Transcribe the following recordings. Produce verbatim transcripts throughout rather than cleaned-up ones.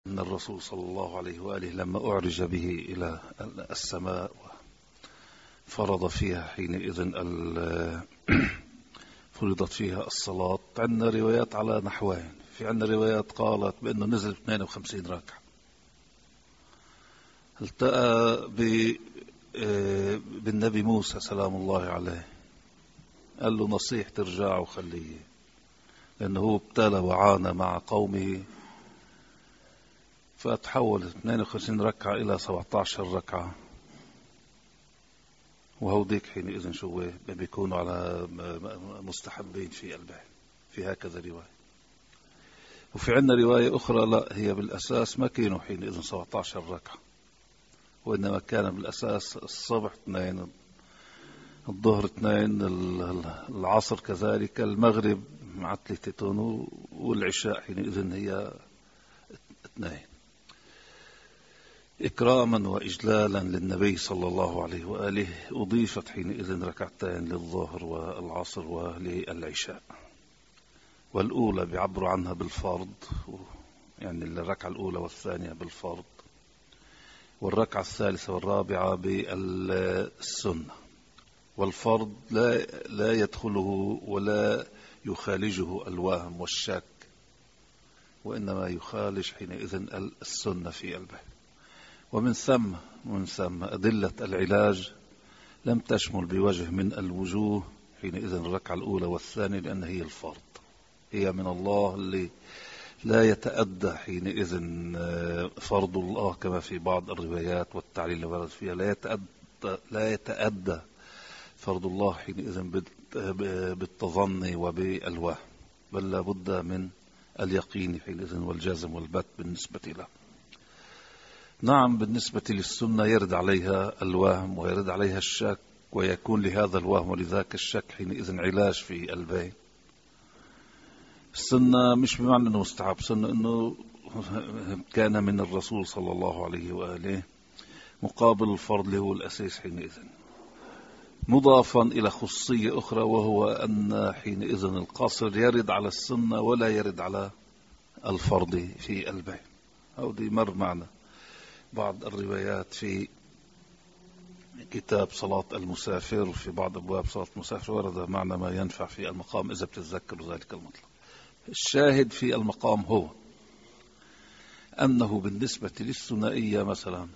أن الرسول صلى الله عليه وآله لما أعرج به إلى السماء فرض فيها حينئذ فرضت فيها الصلاة. عندنا روايات على نحوين. في عندنا روايات قالت بأنه نزل اثنين وخمسين ركعة. التقى بالنبي موسى سلام الله عليه، قال له نصيح ترجع وخليه، لأنه هو ابتلى وعانى مع قومه، فتحول اثنين وخمسين ركعة إلى سبعة عشر ركعة. وهوديك حينئذ شو بيكونوا على مستحبين في البيت، في هكذا رواية. وفي عندنا رواية أخرى لا، هي بالأساس ما كانوا حينئذ سبعة عشر ركعة، وإنما كان بالأساس الصبح اثنين، الظهر اثنين، العصر كذلك، المغرب مع ثلاثة، والعشاء حينئذ هي اثنين، إكراما وإجلالا للنبي صلى الله عليه وآله. أضيفت حينئذ ركعتين للظهر والعصر وللعشاء، والأولى بيعبروا عنها بالفرض، يعني الركعة الأولى والثانية بالفرض، والركعة الثالثة والرابعة بالسنة. والفرض لا, لا يدخله ولا يخالجه الوهم والشك، وإنما يخالج حينئذ السنة في البيت. ومن ثم من ثم أدلة العلاج لم تشمل بوجه من الوجوه حينئذ الركعة الأولى والثانية، لأن هي الفرض، هي من الله اللي لا يتأدى حينئذ فرض الله كما في بعض الروايات والتعليل اللي ورد فيها، لا يتأدى, لا يتأدى فرض الله حينئذ بالتظني وبالوهم، بل لا بد من اليقين حينئذ والجازم والبت بالنسبة له. نعم، بالنسبة للسنة يرد عليها الوهم ويرد عليها الشك، ويكون لهذا الوهم ولذاك الشك حينئذ علاج في البين. السنة مش بمعنى أنه مستحب، سنة أنه كان من الرسول صلى الله عليه وآله، مقابل الفرض اللي هو الأساس حينئذ، مضافا إلى خصوصية أخرى، وهو أن حينئذ القصر يرد على السنة ولا يرد على الفرض في البين. أو دي مر معنا بعض الروايات في كتاب صلاة المسافر، في بعض أبواب صلاة المسافر ورد معنى ما ينفع في المقام إذا بتتذكر ذلك المطلق. الشاهد في المقام هو أنه بالنسبة للثنائية مثلا،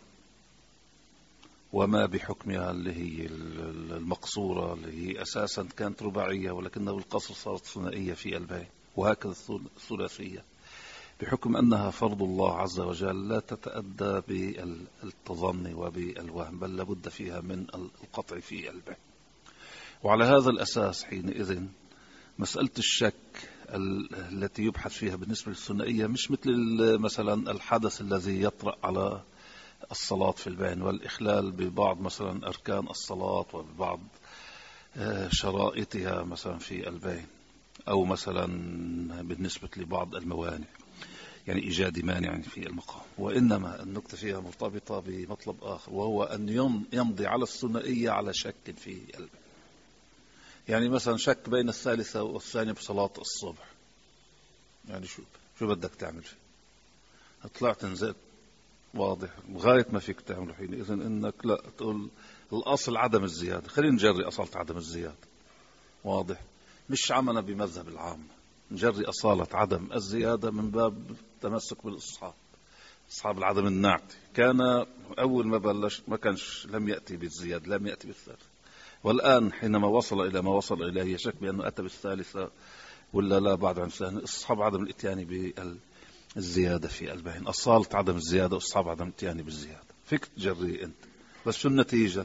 وما بحكمها اللي هي المقصورة اللي هي أساسا كانت رباعية ولكنه بالقصر صارت ثنائية في البيت، وهكذا الثلاثية بحكم أنها فرض الله عز وجل لا تتأدى بالتظن وبالوهم، بل لابد فيها من القطع في البيت. وعلى هذا الأساس حينئذ مسألة الشك التي يبحث فيها بالنسبة للثنائية مش مثل مثلا الحدث الذي يطرأ على الصلاة في البين، والإخلال ببعض مثلا أركان الصلاة وببعض شرائطها مثلا في البين، أو مثلا بالنسبة لبعض الموانع، يعني إيجاد مانع في المقام. وإنما النقطة فيها مرتبطة بمطلب آخر، وهو أن يمضي على الثنائية على شك في البين. يعني مثلا شك بين الثالثة والثانية بصلاة الصبح، يعني شو شو بدك تعمل فيه؟ طلعت نزلت، واضح غاية ما فيك تعمله حينئذ إنك لا تقول الأصل عدم الزيادة، خلينا نجري أصالة عدم الزيادة، واضح، مش عمنا بمذهب العام، نجري أصالة عدم الزيادة من باب تمسك بالأصحاب، أصحاب العدم النعتي. كان أول ما بلش ما كانش لم يأتي بالزيادة، لم يأتي بالثالثة، والآن حينما وصل إلى ما وصل إليه يشك بأنه أتى بالثالثة ولا لا بعد عن الثانية. أصحاب عدم الإتيان بالزيادة في البين، أصالة عدم الزيادة وأصحاب عدم الإتيان بالزيادة، فيك تجري أنت. بس شو النتيجة؟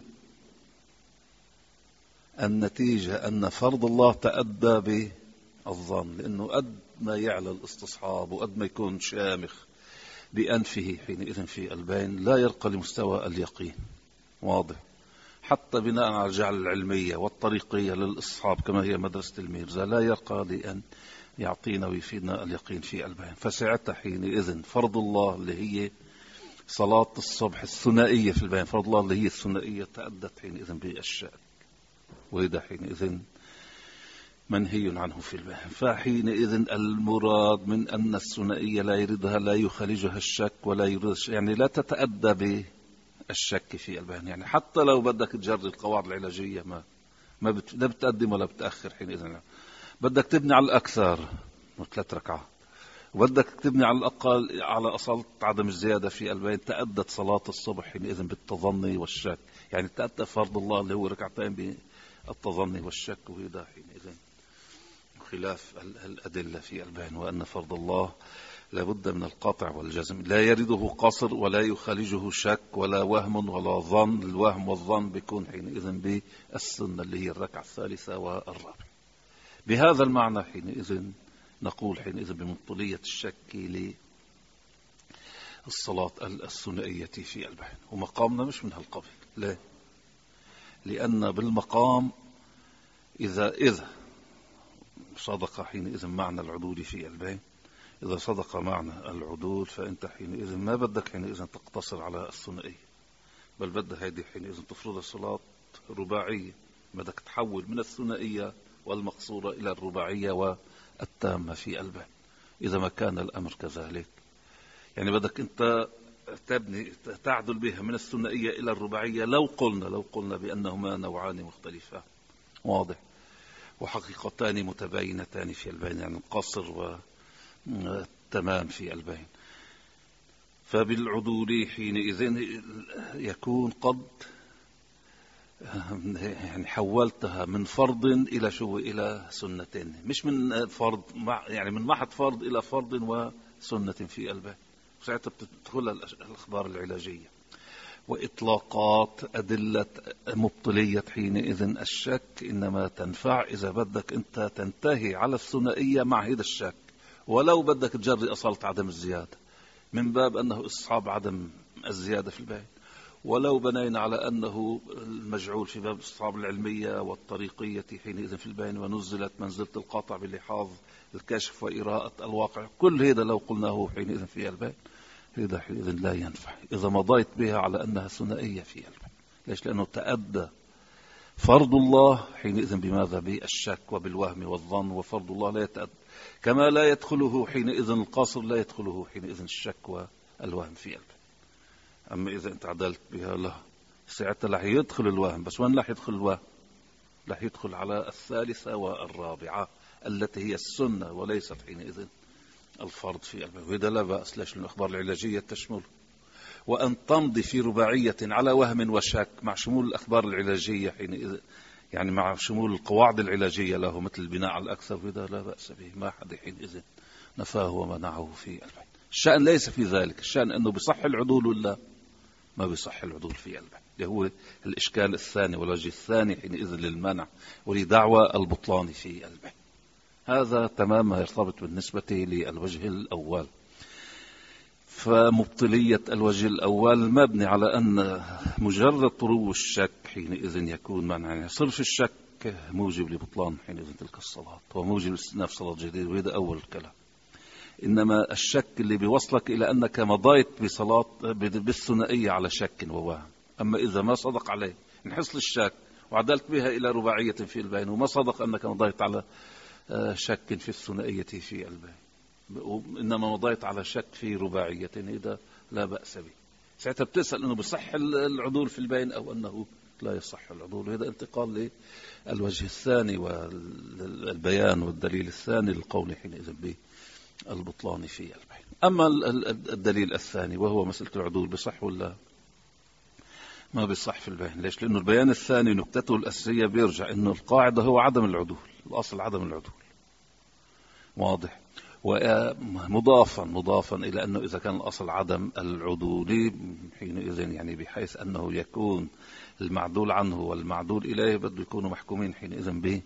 النتيجة أن فرض الله تأدى بالظن، لأنه قد ما يعلى الاستصحاب وقد ما يكون شامخ بأنفه حينئذ في البين لا يرقى لمستوى اليقين، واضح، حتى بناء على الجعل العلمية والطريقية للإصحاب كما هي مدرسة الميرزا لا يرقى لأن يعطينا ويفيدنا اليقين في البين. فساعتها حينئذ فرض الله اللي هي صلاة الصبح الثنائية في البين، فرض الله اللي هي الثنائية تأدت حينئذ بالشك، وإذا حينئذ منهي عنه في البيان. فحينئذ المراد من أن الثنائية لا يردها لا يخالجها الشك ولا يريد، يعني لا تتأدى بالشك في البيان. يعني حتى لو بدك تجري القواعد العلاجية ما ما بت... لا بتقدم ولا بتأخر. حينئذ بدك تبني على الأكثر ثلاث ركعات، وبدك تبني على الأقل على أصالة عدم الزيادة في البيان، تأدت صلاة الصبح حينئذ بالتظني والشك، يعني تأدى فرض الله اللي هو ركعتين بالتظني والشك، وهذا حينئذ خلاف الأدلة في البيان، وأن فرض الله لابد من القطع والجزم، لا يرده قصر ولا يخالجه شك ولا وهم ولا ظن. الوهم والظن بيكون حينئذ بالسنة اللي هي الركعة الثالثة والرابعة. بهذا المعنى حينئذ نقول حينئذ بمبطلية الشك للصلاة الثنائية في البيان. ومقامنا مش من هالقبيل، لا، لأن بالمقام إذا إذا صدق حينئذ معنى العدول في البيان، إذا صدق معنى العدول فأنت حينئذ ما بدك حينئذ تقتصر على الثنائية، بل بدك هذه حينئذ تفرض الصلاة رباعية، بدك تحول من الثنائية والمقصورة إلى الرباعية والتامة في البيان. إذا ما كان الأمر كذلك، يعني بدك أنت تبني تعدل بها من الثنائية إلى الرباعية، لو قلنا لو قلنا بأنهما نوعان مختلفان واضح وحقيقتان متباينتان في البيان، يعني القصر والتمام في البيان. فبالعدول حينئذ يكون قد يعني حولتها من فرض إلى شو إلى سنتين، مش من فرض يعني من محض فرض إلى فرض وسنة في البيان. ساعتها بتدخل الأخبار العلاجية وإطلاقات أدلة مبطلية حينئذ الشك إنما تنفع إذا بدك أنت تنتهي على الثنائية مع هذا الشك، ولو بدك تجري أصالة عدم الزيادة من باب أنه إصحاب عدم الزيادة في البيان، ولو بنينا على أنه المجعول في باب إصحاب العلمية والطريقية حينئذ في البيان، ونزلت منزلة القاطع بلحاظ الكشف وإراءة الواقع، كل هذا لو قلناه حينئذ في البيان هذا حينئذ لا ينفع إذا مضيت بها على أنها ثنائية في البيان. ليش؟ لأنه تأدى فرض الله حينئذ بماذا؟ بالشك وبالوهم والظن، وفرض الله لا يتأدى، كما لا يدخله حينئذ القصر، لا يدخله حينئذ الشك والوهم في البيان. أما إذا أنت عدلت بها له ساعتها رح يدخل الوهم، بس وين رح يدخل الوهم؟ رح يدخل على الثالثة والرابعة التي هي السنة وليست حينئذ الفرض في البيان. وهذا لا بأس، ليش؟ الأخبار العلاجية تشمل، وأن تمضي في رباعية على وهم وشك مع شمول الأخبار العلاجية حينئذ، يعني مع شمول القواعد العلاجية له مثل البناء على الأكثر، وهذا لا بأس به، ما حد حينئذ نفاه ومنعه في البيان. الشأن ليس في ذلك، الشأن أنه بصح العدول ولا ما بصح العدول في البيان، اللي هو الإشكال الثاني والوجه الثاني حينئذ للمنع ولدعوى البطلان في البيان. هذا تماما يرتبط بالنسبة للوجه الأول. فمبطلية الوجه الأول مبني على أن مجرد طرو الشك حينئذ يكون منع، يعني صرف الشك موجب لبطلان حينئذ تلك الصلاة وموجب لاستئناف صلاة جديدة، وهذا أول الكلام. إنما الشك اللي بيوصلك إلى أنك مضيت بصلاة بالثنائية على شك ووهم. أما إذا ما صدق عليه انحصل الشك وعدلت بها إلى رباعية في البيان، وما صدق أنك مضيت على شك في الثنائية في البيان، إنما مضيت على شك في رباعية، إذا لا بأس به. ساعتها بتسأل أنه بصح العدول في البيان أو أنه لا يصح العدول. وهذا انتقال للوجه الثاني والبيان والدليل الثاني للقول حينئذ بالبطلان في البيان. أما الدليل الثاني وهو مسألة العدول بصح ولا ما بصح في البيان. ليش؟ لأنه البيان الثاني نكتته الأساسية بيرجع أنه القاعدة هو عدم العدول، الأصل عدم العدول، واضح. ومضافا مضافا إلى أنه إذا كان الأصل عدم العدول حينئذ يعني بحيث أنه يكون المعدول عنه والمعدول إليه بده يكونوا محكومين حينئذ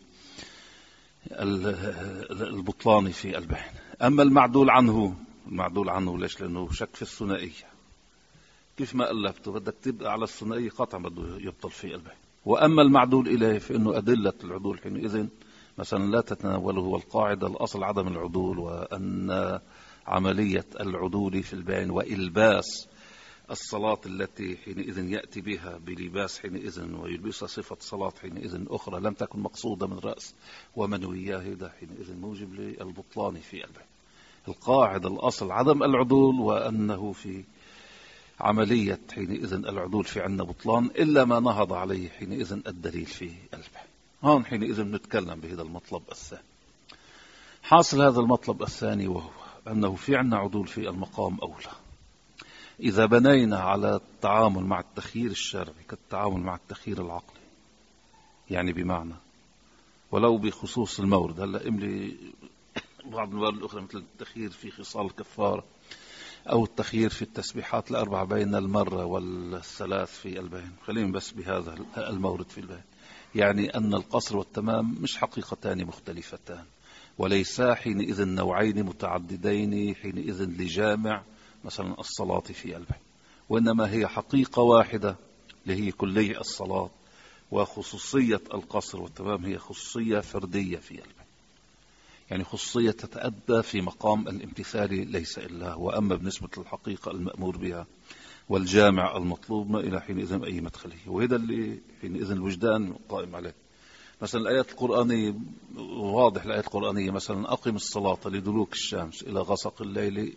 بالبطلان في البيان. أما المعدول عنه المعدول عنه ليش؟ لأنه شك في الثنائية، كيف ما ألفته بدك تبقى على الثنائية قطعا بده يبطل في البيان. وأما المعدول إليه فإنه أدلة العدول حينئذ مثلا لا تتناوله، والقاعدة الأصل عدم العدول، وأن عملية العدول في البيان وإلباس الصلاة التي حينئذ يأتي بها بلباس حينئذ ويلبسها صفة صلاة حينئذ أخرى لم تكن مقصودة من رأس ومنوياه، ده حينئذ موجب للبطلان في البيت. القاعدة الأصل عدم العدول، وأنه في عملية حينئذ العدول في عنا بطلان إلا ما نهض عليه حينئذ الدليل في البيت. هون حينئذ نتكلم بهذا المطلب الثاني. حاصل هذا المطلب الثاني وهو أنه في عنا عدول في المقام أولى إذا بنينا على التعامل مع التخيير الشرعي كالتعامل مع التخيير العقلي. يعني بمعنى ولو بخصوص المورد، هلأ املي بعض الموارد الأخرى مثل التخيير في خصال الكفارة أو التخيير في التسبيحات الأربع بين المرة والثلاث في البين. خلينا بس بهذا المورد في البين. يعني أن القصر والتمام مش حقيقتان مختلفتان، وليسا حينئذ نوعين متعددين حينئذ لجامع مثلا الصلاة في البين، وإنما هي حقيقة واحدة اللي هي كلية الصلاة، وخصوصية القصر والتمام هي خصوصية فردية في البين. يعني خصوصية تتأدى في مقام الامتثال ليس إلا هو. أما بالنسبة للحقيقة المأمور بها والجامع المطلوب ما إلى حينئذ أي مدخله، وهذا اللي حينئذ الوجدان قائم عليه. مثلا الآيات القرآنية واضح، الآيات القرآنية مثلا أقم الصلاة لدلوك الشمس إلى غسق الليل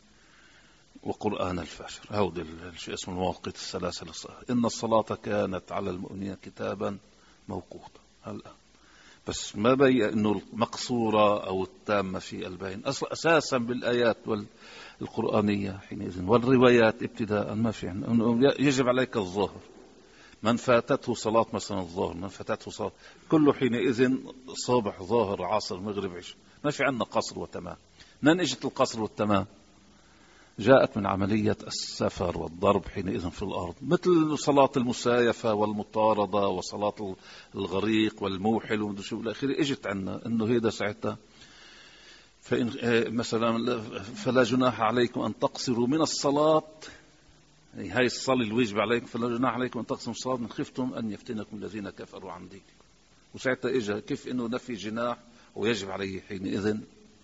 وقرآن الفجر، هود شيء اسمه المواقيت الثلاثة للصلاة. إن الصلاة كانت على المؤمنين كتابا موقوتا. هلا بس ما بين إنه المقصورة أو التامة في البين أصلا أساسا بالآيات القرآنية حينئذ والروايات ابتداء ما في إنه يجب عليك الظهر، من فاتته صلاة مثلا الظهر، من فاتته صلاة كله حينئذ صبح ظهر عصر مغرب عشاء، ما في عندنا قصر وتمام. من اجت القصر والتمام؟ جاءت من عملية السفر والضرب حينئذ في الأرض، مثل صلاة المسايفة والمطاردة وصلاة الغريق والموحل ومدري والآخر. اجت عنا انه هيدا ساعتها فإن مثلا فلا جناح عليكم أن تقصروا من الصلاة، يعني هاي الصلاة الواجب عليكم، فلا جناح عليكم أن تقصروا الصلاة من خفتم أن يفتنكم الذين كفروا عن دينكم. وساعتها اجى كيف انه نفي جناح ويجب عليه حينئذ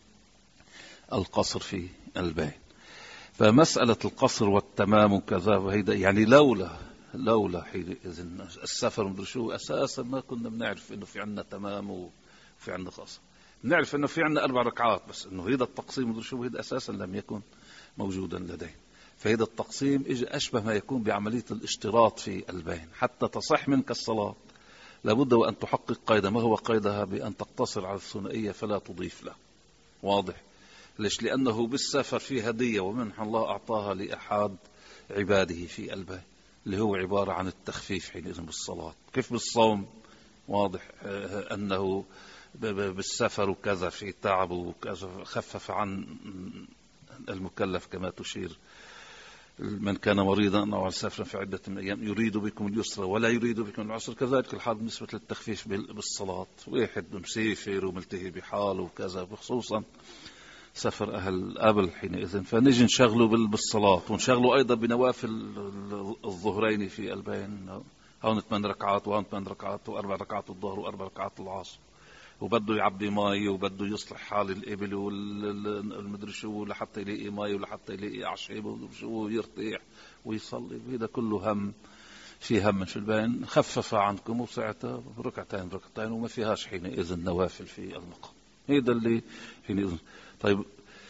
القصر في البين. فمسألة القصر والتمام وكذا وهيدا يعني لولا لولا حينئذ السفر مدري شو أساسا ما كنا بنعرف إنه في عنا تمام وفي عنا قصر. بنعرف إنه في عنا أربع ركعات، بس إنه هيدا التقسيم مدري شو هيدا أساسا لم يكن موجودا لدينا. فهيدا التقسيم إجى أشبه ما يكون بعملية الاشتراط في البين. حتى تصح منك الصلاة لابد وأن تحقق قيدها. ما هو قيدها؟ بأن تقتصر على الثنائية فلا تضيف له. واضح؟ ليش؟ لأنه بالسفر في هدية ومنح الله أعطاها لأحد عباده في البيت، اللي هو عبارة عن التخفيف حينئذ بالصلاة. كيف بالصوم؟ واضح أنه بالسفر وكذا في تعب وكذا خفف عن المكلف كما تشير من كان مريضا أو على سفر في عدة من أيام يريد بكم اليسر ولا يريد بكم العسر. كذلك الحال بالنسبة للتخفيف بالصلاة. واحد مسافر وملتهي بحاله وكذا، بخصوصا سفر أهل قبل حينئذ، فنجي نشغله بالصلاة ونشغله أيضا بنوافل الظهرين في البين. هون ثمان ركعات وهون ثمان ركعات وأربع ركعات الظهر وأربع ركعات العصر، وبده يعبي ماي وبده يصلح حال الإبل والمدري شو لحتى يلاقي ماي ولحتى يلاقي أعشاب ويرتاح ويصلي. هذا كله هم في هم في البين. خفف عنكم وساعتها ركعتين ركعتين وما فيهاش حينئذ النوافل في المقام. هذا اللي حينئذ. طيب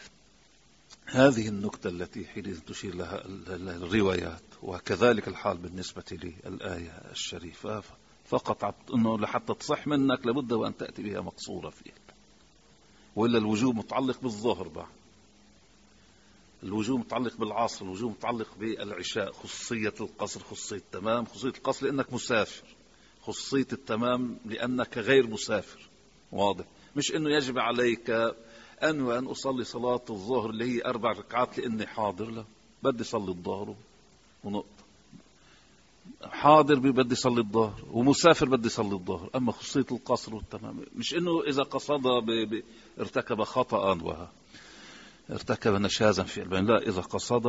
هذه النكتة التي حينئذ تشير لها الروايات، وكذلك الحال بالنسبة للآية الشريفة. فقط أنه لحتى تصح منك لابد وأن تأتي بها مقصورة فيها، وإلا الوجوب متعلق بالظهر بعد، الوجوب متعلق بالعصر، الوجوب متعلق بالعشاء. خصوصية القصر خصوصية التمام. خصوصية القصر لأنك مسافر، خصوصية التمام لأنك غير مسافر. واضح؟ مش أنه يجب عليك أن وأن أصلي صلاة الظهر اللي هي أربع ركعات لأني حاضر، لا، بدي صلي الظهر ونقطة. حاضر بدي صلي الظهر ومسافر بدي صلي الظهر. أما خصوصية القصر والتمام مش إنه إذا قصد ارتكب خطأ وها ارتكب نشازا في البين، لا، إذا قصد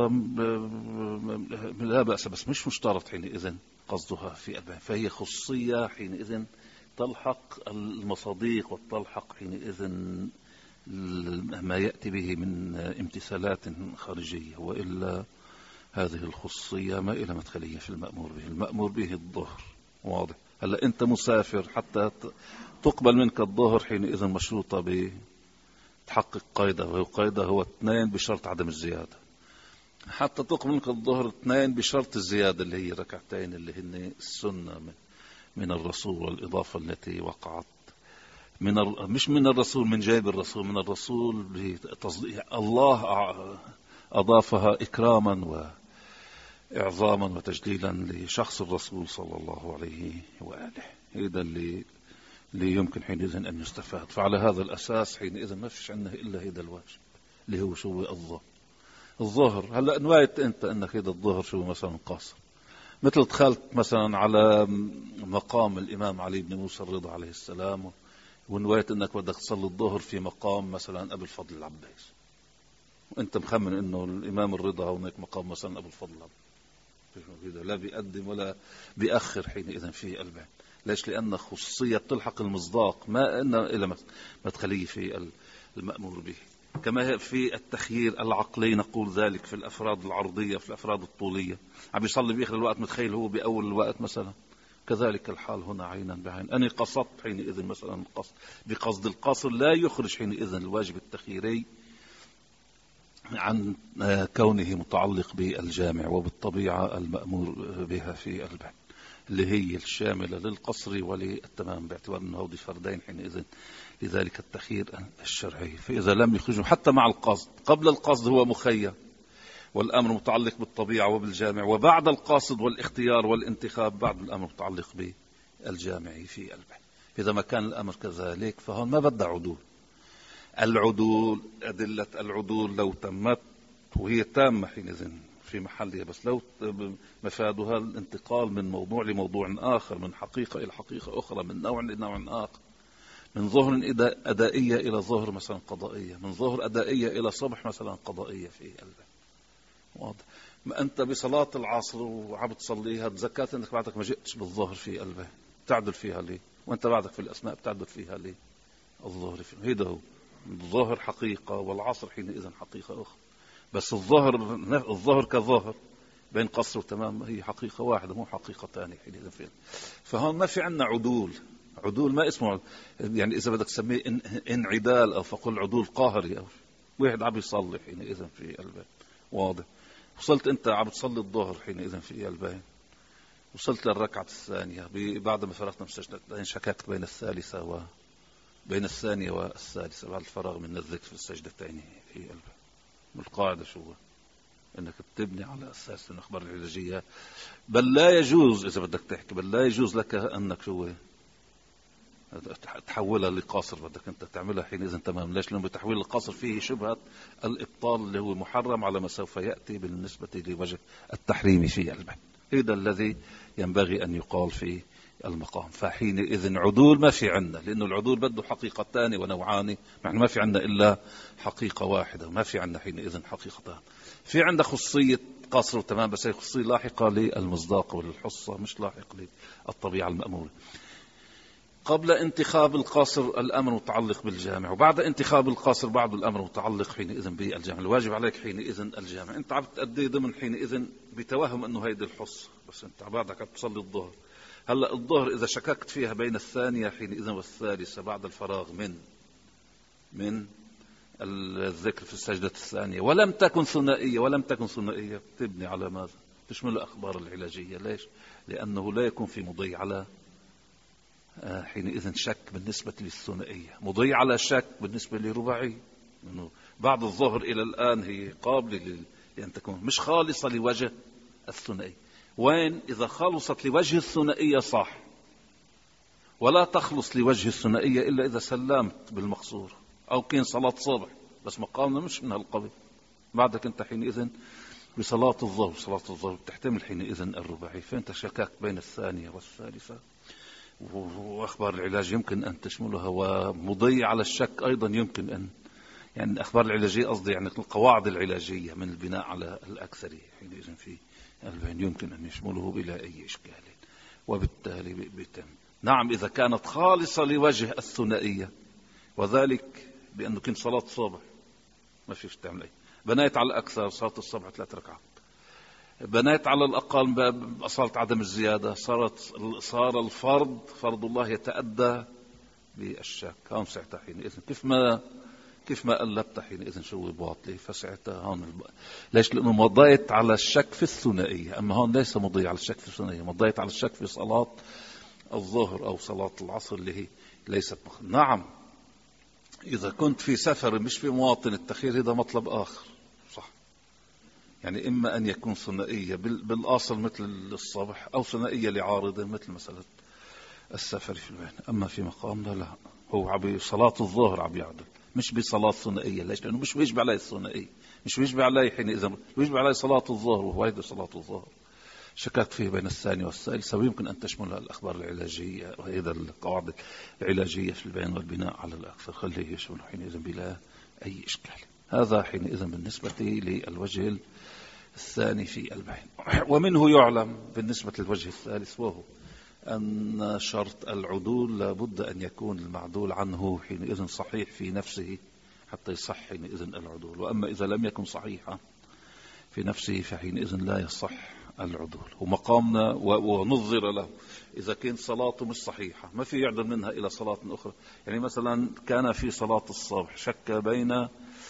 لا بأس، بس مش مشترط حينئذ قصدها في البين. فهي خصوصية حينئذ تلحق المصاديق وتلحق حينئذ ما يأتي به من امتثالات خارجية، وإلا هذه الخصوصية ما إلى مدخلية في المأمور به. المأمور به الظهر واضح. هلا أنت مسافر حتى تقبل منك الظهر حينئذ مشروطة بتحقق قيدة، وهو قيدة هو اثنين بشرط عدم الزيادة. حتى تقبل منك الظهر اثنين بشرط الزيادة اللي هي ركعتين اللي هن السنة من, من الرسول، والإضافة التي وقعت من مش من الرسول من جانب الرسول، من الرسول الله أضافها إكراما وإعظاما وتجليلا لشخص الرسول صلى الله عليه وآله. هذا اللي اللي يمكن حينئذ أن يستفاد. فعلى هذا الأساس حينئذ ما فيش عندنا إلا هذا الواجب اللي هو شو الظهر. الظهر هلا نوايت أنت أنك هذا الظهر شو مثلا قاصر، مثل دخلت مثلا على مقام الإمام علي بن موسى الرضا عليه السلام ونوايت أنك بدك تصلي الظهر في مقام مثلا أبو الفضل العباس، وأنت مخمن أنه الإمام الرضا هناك مقام مثلا أبو الفضل العباس، لا بيقدم ولا بيأخر حينئذ في البيت. ليش؟ لأن خصوصية تلحق المصداق ما أن إلى مدخلية في المأمور به. كما في التخيير العقلي نقول ذلك في الأفراد العرضية، في الأفراد الطولية عم يصلي بآخر الوقت متخيل هو بأول الوقت مثلا، كذلك الحال هنا عينا بعين. أنا قصدت حينئذ مثلا قصد بقصد القصر لا يخرج حينئذ الواجب التخييري عن كونه متعلق بالجامع وبالطبيعة المأمور بها في البيت اللي هي الشاملة للقصر وللتمام، باعتبار أنه هودي فردين حينئذ لذلك التخيير الشرعي. فإذا لم يخرجوا حتى مع القصد، قبل القصد هو مخير والأمر متعلق بالطبيعة وبالجامع، وبعد القاصد والاختيار والانتخاب بعد الأمر متعلق بالجامع في البيت. إذا ما كان الأمر كذلك فهون ما بدأ عدول. العدول أدلة العدول لو تمت وهي تامة حينئذ في محلها، بس لو مفادها الانتقال من موضوع لموضوع آخر، من حقيقة إلى حقيقة أخرى، من نوع لنوع آخر، من ظهر أدائية إلى ظهر مثلا قضائية، من ظهر أدائية إلى صبح مثلا قضائية في البيت. واضح؟ ما أنت بصلاة العصر وعم تصليها تذكرت أنك بعدك ما جئتش بالظهر في البيت، بتعدل فيها ليه؟ وأنت بعدك في الأثناء بتعدل فيها ليه؟ الظهر في هيدا هو الظهر حقيقة والعصر حينئذ حقيقة أخرى. بس الظهر الظهر كظهر بين قصر وتمام هي حقيقة واحدة مو حقيقة ثانية حينئذ فين. فهون ما في عنا عدول. عدول ما اسمه يعني إذا بدك تسميه انعدال أو فقل عدول قاهري أو واحد عم يصلي حينئذ في البيت. واضح؟ وصلت أنت عم تصلي الظهر حينئذ في البيت، وصلت للركعة الثانية بعد ما فرغت من السجدتين شككت بين الثالثة و بين الثانية والثالثة بعد الفراغ من الذكر في السجدتين في البيت. القاعدة شو انك بتبني على اساس الاخبار العلاجيه، بل لا يجوز اذا بدك تحكي بل لا يجوز لك انك شو تحولها لقاصر، بدك انت تعملها حينئذ تمام. ليش؟ لانه بتحويل القاصر فيه شبهه الابطال اللي هو محرم على ما سوف ياتي بالنسبه لوجه التحريم في البيت. هذا الذي ينبغي ان يقال في المقام. فحينئذ عدول ما في عنا، لانه العدول بده حقيقتان ونوعان، نحن ما في عنا الا حقيقه واحده، ما في عنا حينئذ حقيقتان. في عندنا خصوصيه قصر وتمام، بس هي خصوصيه لاحقه للمصداق وللحصه، مش لاحق للطبيعه المأموره. قبل انتخاب القاصر الأمر متعلق بالجامع، وبعد انتخاب القاصر بعد الأمر متعلق حينئذ بالجامع. الواجب عليك حينئذ الجامع. انت عم تأدي ضمن حينئذ بتوهم انه هيدي الحصة، بس انت بعدك عم تصلي الظهر. هلا الظهر اذا شككت فيها بين الثانية حينئذ والثالثة بعد الفراغ من من الذكر في السجدة الثانية ولم تكن ثنائية ولم تكن ثنائية تبني على ماذا؟ تشمل الأخبار العلاجية. ليش؟ لأنه لا يكون في مضي على حينئذ شك بالنسبة للثنائية، مضي على شك بالنسبة لرباعية. إنه بعد الظهر إلى الآن هي قابلة لأن تكون مش خالصة لوجه الثنائية. وين؟ إذا خلصت لوجه الثنائية صح، ولا تخلص لوجه الثنائية إلا إذا سلمت بالمقصور أو كان صلاة صبح، بس مقامنا مش من هالقبل. بعدك أنت حينئذ بصلاة الظهر، صلاة الظهر بتحتمل حينئذ الرباعي، فأنت شكاك بين الثانية والثالثة. وأخبار العلاج يمكن أن تشملها، ومضي على الشك أيضا يمكن أن يعني الأخبار العلاجية قصدي يعني القواعد العلاجية من البناء على الأكثرية حينئذ في البين يمكن أن يشمله بلا أي إشكال، وبالتالي بيتم. نعم إذا كانت خالصة لوجه الثنائية، وذلك بأنه كنت صلاة صبح ما فيش تعمل أي بنايت على الأكثر صلاة الصبح ثلاث ركعات، بنيت على الأقل بأصالة عدم الزيادة، صارت صار الفرض فرض الله يتأدى بالشك. هون ساعتها حينئذ كيف ما كيف ما قلبت حينئذ شو باطلة. فساعتها هون الب... ليش؟ لأنه مضيت على الشك في الثنائية. أما هون ليس مضي على الشك في الثنائية، مضيت على الشك في صلاة الظهر أو صلاة العصر اللي هي ليست مخ... نعم إذا كنت في سفر مش في مواطن التخير هذا مطلب آخر، صح. يعني إما أن يكون ثنائية بالأصل مثل الصبح، أو ثنائية لعارضة مثل مسألة السفر في البين. أما في مقامنا لا، هو عبي صلاة الظهر عم يعدل، مش بصلاة ثنائية. ليش؟ لأنه مش بيجب عليه الثنائية، مش بيجب عليه حينئذ بيجب عليه صلاة الظهر، وهو هيدا صلاة الظهر شككت فيه بين الثاني والثالث. ويمكن أن تشملها الأخبار العلاجية وهذا القواعد العلاجية في البيان والبناء على الأكثر، خليه يشمل حينئذ بلا أي إشكال. هذا حينئذ بالنسبة للوجه الثاني في البيان. ومنه يعلم بالنسبة للوجه الثالث، وهو أن شرط العدول لابد أن يكون المعدول عنه حينئذ صحيح في نفسه حتى يصح حينئذ العدول. وأما إذا لم يكن صحيحا في نفسه فحينئذ لا يصح العدول. ومقامنا ونظر له إذا كانت صلاته مش صحيحة ما في يعدل منها إلى صلاة أخرى. يعني مثلا كان في صلاة الصبح شك بين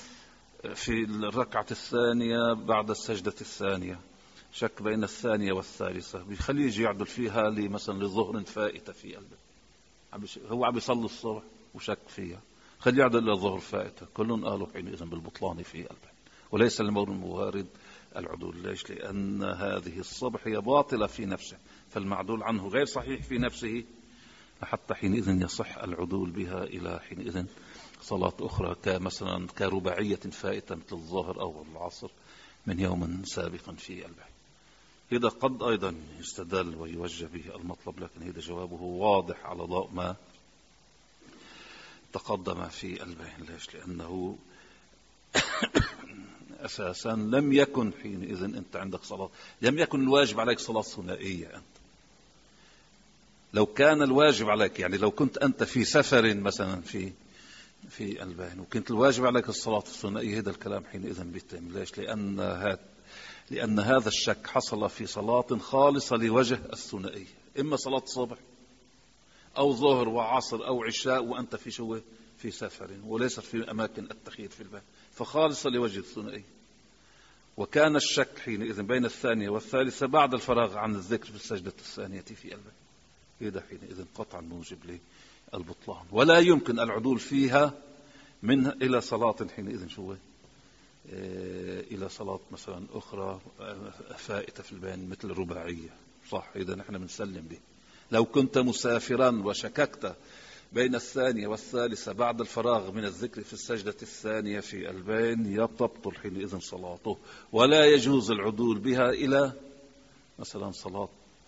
في الركعة الثانية بعد السجدة الثانية، شك بين الثانية والثالثة، بيخليه يجي يعدل فيها مثلا لظهر فائتة في قلبه. هو عم يصلي الصبح وشك فيها، خليه يعدل إلى ظهر فائتة. كلهم قالوا حينئذ بالبطلان في قلبه، وليس الموارد العدول. ليش؟ لأن هذه الصبح هي باطلة في نفسه، فالمعدول عنه غير صحيح في نفسه، حتى حينئذ يصح العدول بها إلى حينئذ صلاة أخرى كمثلا كرباعية فائتة مثل الظهر أو العصر من يوم سابقا في قلبه. هذا قد أيضا يستدل ويوجه به المطلب، لكن هذا جوابه واضح على ضوء ما تقدم في البيان. ليش؟ لأنه أساسا لم يكن حينئذ أنت عندك صلاة، لم يكن الواجب عليك صلاة ثنائية. أنت لو كان الواجب عليك، يعني لو كنت أنت في سفر مثلا في في البين وكنت الواجب عليك الصلاة الثنائية، هذا الكلام حينئذ بيتم. ليش؟ لأن هذا لأن هذا الشك حصل في صلاة خالصة لوجه الثنائية، إما صلاة صبح أو ظهر وعصر أو عشاء وأنت في شو في سفر وليست في أماكن التخيير في البيت، فخالصة لوجه الثنائية. وكان الشك حينئذ بين الثانية والثالثة بعد الفراغ عن الذكر في السجدة الثانية في البيت، هذا حينئذ قطعا موجب للبطلان، ولا يمكن العدول فيها منها إلى صلاة حينئذ شو إلى صلاة مثلا أخرى فائتة في البين مثل الرباعية. صح، إذا نحن بنسلم به. لو كنت مسافرا وشككت بين الثانية والثالثة بعد الفراغ من الذكر في السجدة الثانية في البين يبطل حينئذ صلاته، ولا يجوز العدول بها إلى مثلا صلاة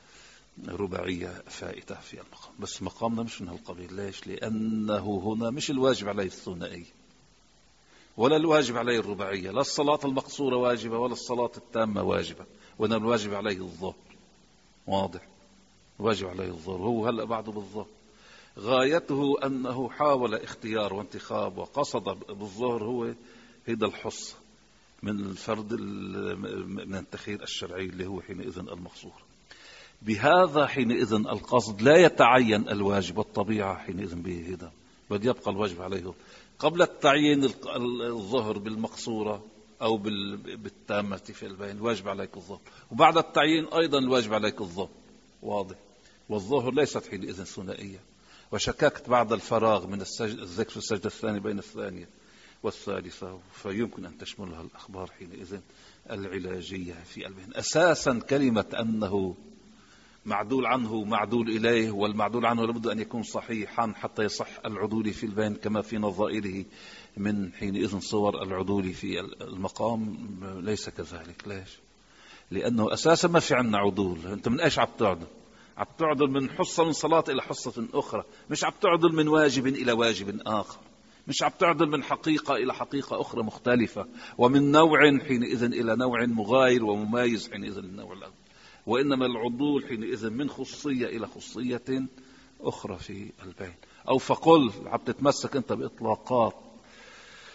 رباعية فائتة في المقام. بس مقامنا مش من هالقبيل. ليش؟ لأنه هنا مش الواجب عليه الثنائي ولا الواجب عليه الرباعية، لا الصلاة المقصورة واجبة ولا الصلاة التامة واجبة، وإنما الواجب عليه الظهر. واضح؟ الواجب عليه الظهر. هو هلأ بعده بالظهر غايته أنه حاول اختيار وانتخاب وقصد بالظهر هو هذا الحصة من الفرد من التخيير الشرعي اللي هو حينئذ المقصور. بهذا حينئذ القصد لا يتعين الواجب، والطبيعة حينئذ به هذا بل يبقى الواجب عليه قبل التعيين الظهر بالمقصورة أو بالتامة في البين الواجب عليك الظهر، وبعد التعيين أيضا الواجب عليك الظهر. واضح؟ والظهر ليست حينئذ ثنائية. وشككت بعد الفراغ من الذكر في السجدة الثانية بين الثانية والثالثة، فيمكن أن تشملها الأخبار حينئذ العلاجية في البين. أساسا كلمة أنه معدول عنه معدول إليه، والمعدول عنه لابد أن يكون صحيحا حتى يصح العدول في البين كما في نظائره من حينئذ صور العدول في المقام، ليس كذلك. ليش؟ لأنه أساسا ما في عنا عدول. أنت من إيش عم تعدل؟ عم تعدل من حصة من صلاة إلى حصة أخرى، مش عم تعدل من واجب إلى واجب آخر، مش عم تعدل من حقيقة إلى حقيقة أخرى مختلفة، ومن نوع حينئذ إلى نوع مغاير ومميز حينئذ للنوع الأول. وإنما العدول حينئذ من خصية إلى خصية أخرى في البين. أو فقل عم تتمسك أنت بإطلاقات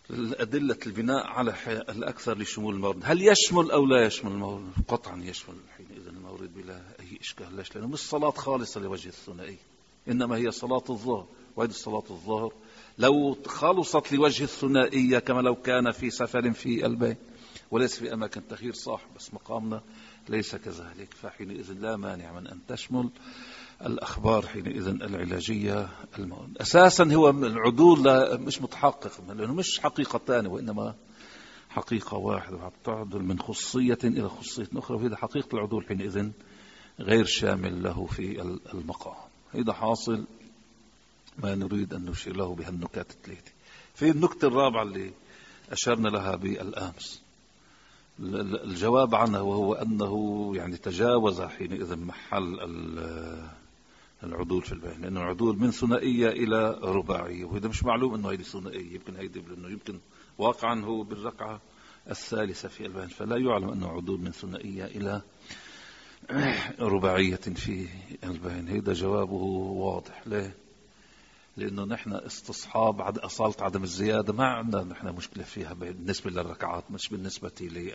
الأدلة البناء على الأكثر لشمول المورد، هل يشمل أو لا يشمل المورد؟ قطعا يشمل حينئذ المورد بلا أي إشكال. ليش؟ لأنه مش صلاة خالصة لوجه الثنائي، إنما هي صلاة الظهر، وهذه صلاة الظهر لو خلصت لوجه الثنائية كما لو كان في سفر في البيت وليس في أماكن تخير، صح، بس مقامنا ليس كذلك، فحينئذ لا مانع من أن تشمل الأخبار حينئذ العلاجية المورد. أساسا هو العدول لا مش متحقق، لأنه مش حقيقتان وإنما حقيقة واحدة، تعدل من خصية إلى خصية أخرى، وهذا حقيقة العدول حينئذ غير شامل له في المقام. هذا حاصل ما نريد أن نشير له بهالنكات الثلاثة. في النكتة الرابعة اللي أشرنا لها بالأمس الجواب عنها، وهو أنه يعني تجاوز حينئذ محل العدول في البين، لأنه العدول من ثنائية إلى رباعية، وهذا مش معلوم أنه هيدي ثنائية، يمكن هيدي لأنه يمكن واقعا هو بالركعة الثالثة في البين، فلا يعلم أنه عدول من ثنائية إلى رباعية في البين. هذا جوابه واضح. ليه؟ لأنه نحن استصحاب عد أصالة عدم الزيادة ما عندنا نحن مشكلة فيها بالنسبة للركعات، مش بالنسبة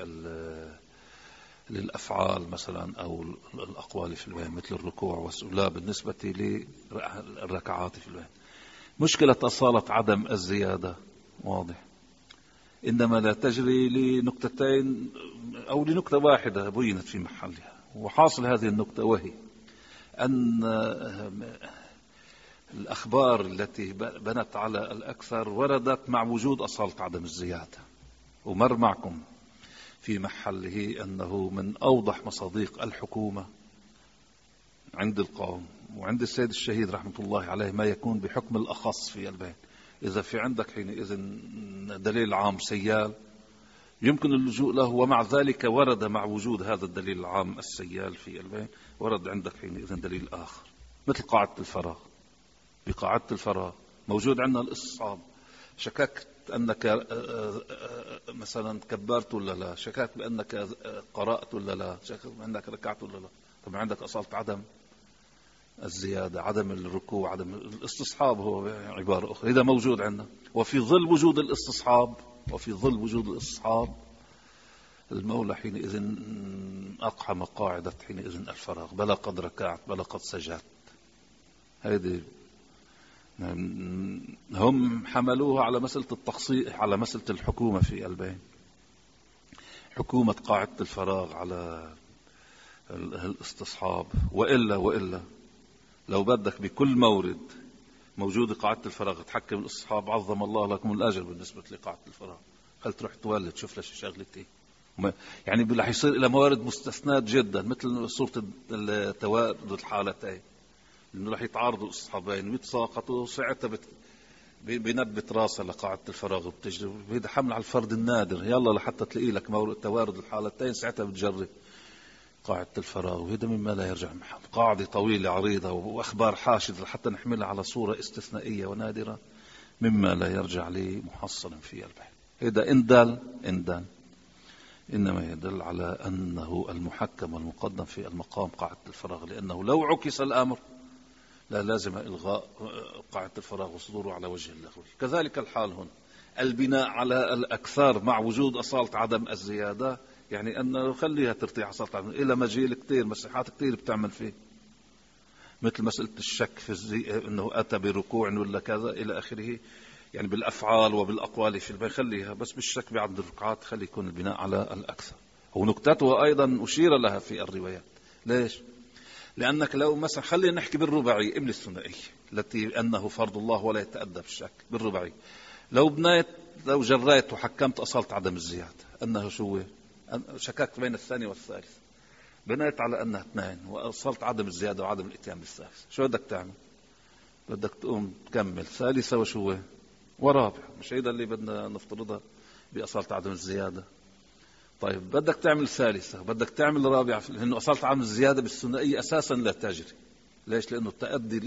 للأفعال مثلا أو الأقوال في البين مثل الركوع والسجود، لا، بالنسبة للركعات في البين مشكلة أصالة عدم الزيادة واضح، إنما لا تجري لنكتتين أو لنكتة واحدة بينت في محلها. وحاصل هذه النكتة وهي أن الأخبار التي بنت على الأكثر وردت مع وجود أصالة عدم الزيادة، ومر معكم في محله أنه من أوضح مصادق الحكومة عند القوم وعند السيد الشهيد رحمة الله عليه ما يكون بحكم الأخص في البين. إذا في عندك حينئذ دليل عام سيال يمكن اللجوء له، ومع ذلك ورد مع وجود هذا الدليل العام السيال في البين ورد عندك حينئذ دليل آخر مثل قاعدة الفراغ. بقاعدة الفراغ موجود عندنا الاستصحاب، شككت أنك مثلا كبرت ولا لا، شككت بأنك قرأت ولا لا، شككت بأنك ركعت ولا لا. طبعا عندك أصالة عدم الزيادة، عدم الركوع، عدم الاستصحاب هو عبارة أخرى، إذا موجود عندنا. وفي ظل وجود الاستصحاب وفي ظل وجود الاستصحاب المولى حينئذ أقحم قاعدة حينئذ الفراغ، بلا قد ركعت بلا قد سجدت. هذه هم حملوها على مسألة التخصيص، على مسألة الحكومة في البين، حكومة قاعدة الفراغ على الاستصحاب. وإلا وإلا لو بدك بكل مورد موجود قاعدة الفراغ تحكم الاستصحاب عظم الله لكم الأجر بالنسبة لقاعدة الفراغ. خل تروح تولد شوف ليش شغلتي، يعني رح يصير إلى موارد مستثنات جدا مثل صورة التوارد الحالتين، لأنه رح يتعارضوا الاستصحابين ويتساقطوا، ساعتها بت... بنبت راسها لقاعدة الفراغ وبتجري، بيد حمل على الفرد النادر، يلا لحتى تلاقي لك توارد الحالتين ساعتها بتجرب قاعدة الفراغ. وهذا مما لا يرجع محمد. قاعدة طويلة عريضة وأخبار حاشدة حتى نحملها على صورة استثنائية ونادرة مما لا يرجع لي محصلا في البحث. هذا إندل إندل إنما يدل على أنه المحكم والمقدم في المقام قاعدة الفراغ، لأنه لو عكس الأمر لا لازم إلغاء قاعدة الفراغ وصدوره على وجه اللغو. كذلك الحال هنا، البناء على الأكثر مع وجود أصالة عدم الزيادة، يعني أن خليها ترتيح أصالة عدم إلى مجيل كتير مسيحات كتير بتعمل فيه، مثل مسألة الشك في الزي... أنه أتى بركوع ولا كذا إلى آخره، يعني بالأفعال وبالأقوال في البين خليها، بس بالشك بعد الركعات خلي يكون البناء على الأكثر. ونكتتها أيضا أشير لها في الروايات. ليش؟ لأنك لو مثلا خلينا نحكي بالرباعي ابن الثنائي التي أنه فرض الله ولا يتأدى بالشك بالرباعي، لو بنيت لو جريت وحكمت أصالة عدم الزيادة أنه شو شككت بين الثاني والثالث، بنيت على أنها اثنين وأصالة عدم الزيادة وعدم الاتيان بالثالث، شو بدك تعمل؟ بدك تقوم تكمل ثالثة وشو ورابع، مش هيدا اللي بدنا نفترضها بأصالة عدم الزيادة. طيب بدك تعمل ثالثة بدك تعمل رابعة، لأنه أصالة عدم الزيادة بالثنائية أساسا لا تجري. ليش؟ لأنه التأدي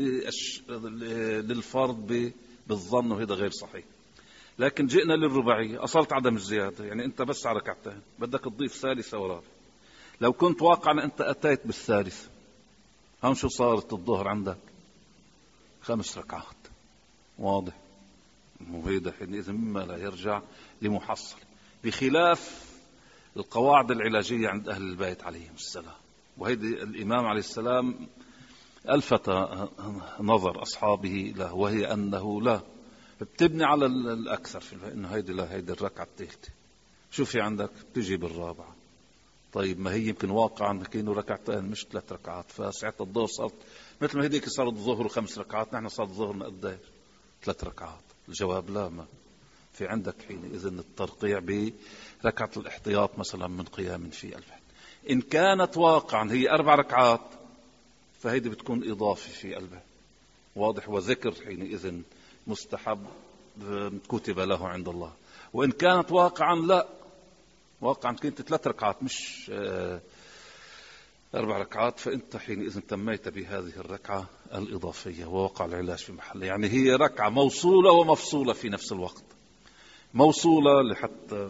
للفرض بالظن وهذا غير صحيح. لكن جئنا للرباعية أصالة عدم الزيادة، يعني أنت بس على ركعتين بدك تضيف ثالثة ورابعة. لو كنت واقعا أنت أتيت بالثالثة، هم شو صارت الظهر عندك؟ خمس ركعات. واضح؟ وهذا حينئذ مما لا يرجع لمحصل، بخلاف القواعد العلاجية عند أهل البيت عليهم السلام. وهذه الإمام عليه السلام ألفت نظر أصحابه له، وهي أنه لا بتبني على الأكثر في البيت، إنه هيدي لا هيدي الركعة الثالثة، شو في عندك تجي بالرابعة. طيب ما هي يمكن واقعا كانوا ركعتين مش ثلاث ركعات، فساعتها الظهر صارت مثل ما هذيك صارت الظهر خمس ركعات، نحن صارت الظهر قديش ثلاث ركعات. الجواب لا، ما في عندك حينئذ الترقيع بركعة الاحتياط مثلا من قيام في البيت. إن كانت واقعا هي أربع ركعات فهيدي بتكون إضافة في البيت، واضح، وذكر حينئذ مستحب كتب له عند الله. وإن كانت واقعا لا، واقعا كنت ثلاث ركعات مش أربع ركعات، فأنت حينئذ تميت بهذه الركعة الإضافية ووقع العلاج في محله. يعني هي ركعة موصولة ومفصولة في نفس الوقت، موصولة لحتى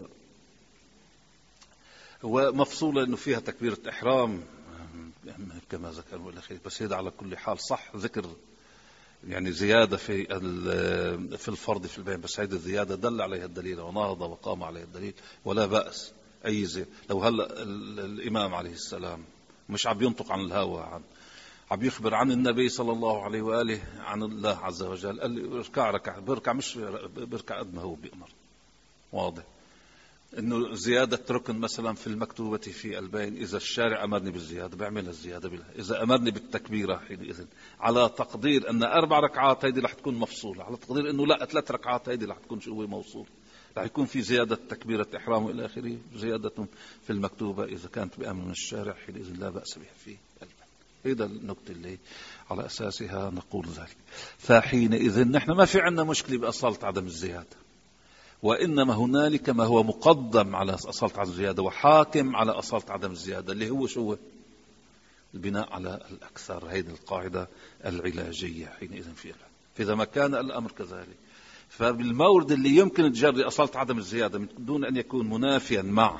ومفصولة إنه فيها تكبيرة إحرام كما ذكروا إلى آخره. بس هذا على كل حال صح ذكر يعني زيادة في في الفرض في البيان، بس هذه الزيادة دل عليها الدليل ونهض وقام عليها الدليل ولا بأس أي زي. لو هلا الإمام عليه السلام مش عم ينطق عن الهوى، عن عم يخبر عن النبي صلى الله عليه وآله عن الله عز وجل، قال لي اركع ركع، بركع مش بركع قد ما هو بيأمر. واضح انه زيادة ركن مثلا في المكتوبة في البين، اذا الشارع امرني بالزيادة بعملها الزيادة بلها، اذا امرني بالتكبيرة حينئذ على تقدير ان اربع ركعات هيدي رح تكون مفصولة، على تقدير انه لا ثلاث ركعات هيدي رح تكون شو موصول، رح يكون في زيادة تكبيرة احرام والى اخره، زيادة في المكتوبة اذا كانت بامر من الشارع حينئذ لا بأس بها في البين. هيدا النقطة اللي على اساسها نقول ذلك. فحينئذ نحن ما في عندنا مشكلة باصالة عدم الزيادة، وإنما هنالك ما هو مقدم على أصالة عدم الزيادة وحاكم على أصالة عدم الزيادة، اللي هو شو؟ البناء على الأكثر. هذه القاعدة العلاجية حينئذ فيها. فإذا ما كان الأمر كذلك فبالمورد اللي يمكن تجري أصالة عدم الزيادة من دون أن يكون منافيا مع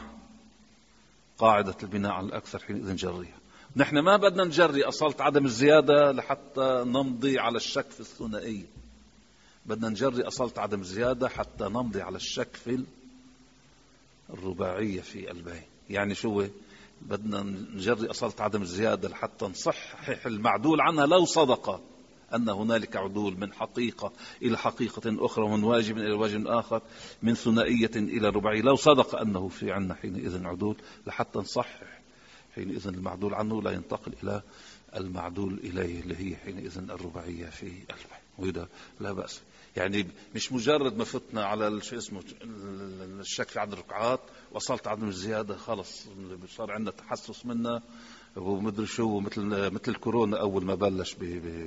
قاعدة البناء على الأكثر حينئذ نجريها. نحن ما بدنا نجري أصالة عدم الزيادة لحتى نمضي على الشك في الثنائية، بدنا نجري أصالة عدم الزيادة حتى نمضي على الشك في الرباعية في البين. يعني شو بدنا نجري أصالة عدم الزيادة لحتى نصحح المعدول عنها لو صدق أن هنالك عدول من حقيقة إلى حقيقة أخرى، ومن واجب إلى واجب آخر، من ثنائية إلى رباعية، لو صدق أنه في عنا حينئذ عدول لحتى نصحح حينئذ المعدول عنه لا ينتقل إلى المعدول إليه اللي هي حينئذ الرباعية في البين. وإذا لا بأس، يعني مش مجرد ما فتنا على شو اسمه الشك في عدد الركعات وصلت عدم الزيادة خلص صار عندنا تحسس منها ومدري شو، مثل مثل الكورونا أول ما بلش ب ب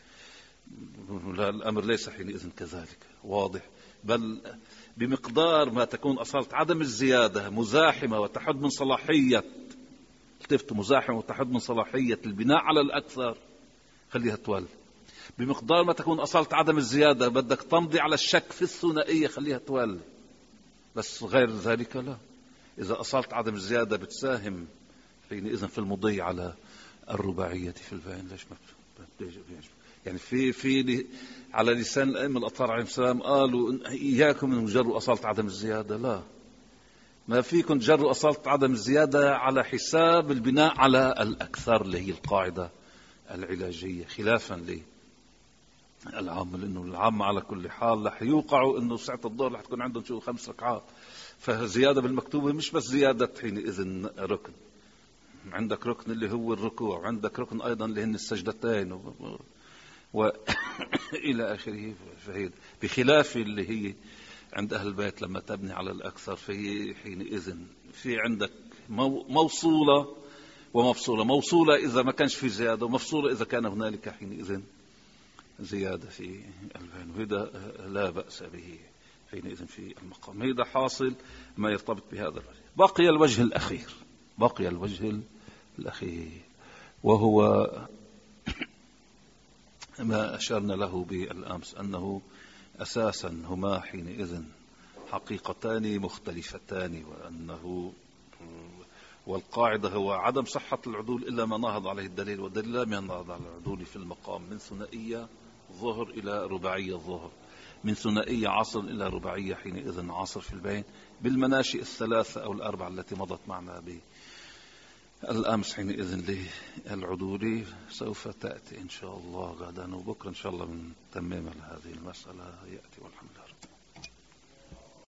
لا، الأمر ليس حينئذ كذلك. واضح، بل بمقدار ما تكون أصالة عدم الزيادة مزاحمة وتحد من صلاحية التفت مزاحمة وتحد من صلاحية البناء على الأكثر خليها تولي. بمقدار ما تكون أصالة عدم الزيادة بدك تمضي على الشك في الثنائية خليها تولي، بس غير ذلك لا. إذا أصالة عدم الزيادة بتساهم حينئذ في المضي على الرباعية في البين، ليش ما يعني في في على لسان الأئمة الأطهار عليهم السلام قالوا إياكم من جروا أصالة عدم الزيادة، لا، ما فيكم تجروا أصالة عدم الزيادة على حساب البناء على الأكثر اللي هي القاعدة العلاجية، خلافا لي العام، لأنه العام على كل حال رح يوقعوا أنه ساعة الظهر رح تكون عندهم شو خمس ركعات، فزيادة بالمكتوبة مش بس زيادة حينئذ ركن، عندك ركن اللي هو الركوع، وعندك ركن أيضا اللي هن السجدتين و... وإلى آخره. فهي بخلاف اللي هي عند أهل البيت لما تبني على الأكثر، فهي حينئذ في عندك موصولة ومفصولة، موصولة إذا ما كانش في زيادة، ومفصولة إذا كان هنالك حينئذ زيادة في البين، وهذا لا بأس به حينئذ في المقام. هذا حاصل ما يرتبط بهذا الوجه. بقي الوجه الأخير، بقي الوجه الأخير وهو ما أشرنا له بالأمس، أنه أساسا هما حينئذ حقيقتان مختلفتان، وأنه والقاعدة هو عدم صحة العدول إلا ما نهض عليه الدليل، والدليل لم ينهض على العدول في المقام من ثنائية الظهر إلى رباعية الظهر، من ثنائية عصر إلى رباعية حينئذ عصر في البين، بالمناشئ الثلاثة أو الأربعة التي مضت معنا بالأمس حينئذ للعدول سوف تأتي إن شاء الله غدا وبكرة إن شاء الله من تمام هذه المسألة يأتي والحمد لله.